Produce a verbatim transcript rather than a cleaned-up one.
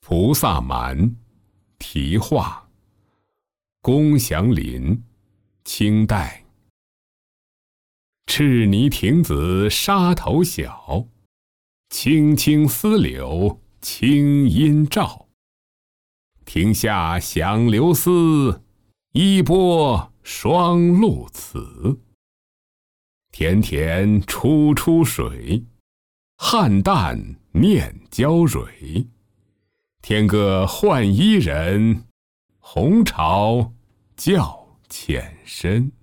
菩萨蛮，题画，龚祥林，清代。赤泥亭子沙头小，青青丝柳清阴照。亭下响流丝，一波双露词。田田初出水，菡萏念交蕊。天歌换伊人，红潮教浅深。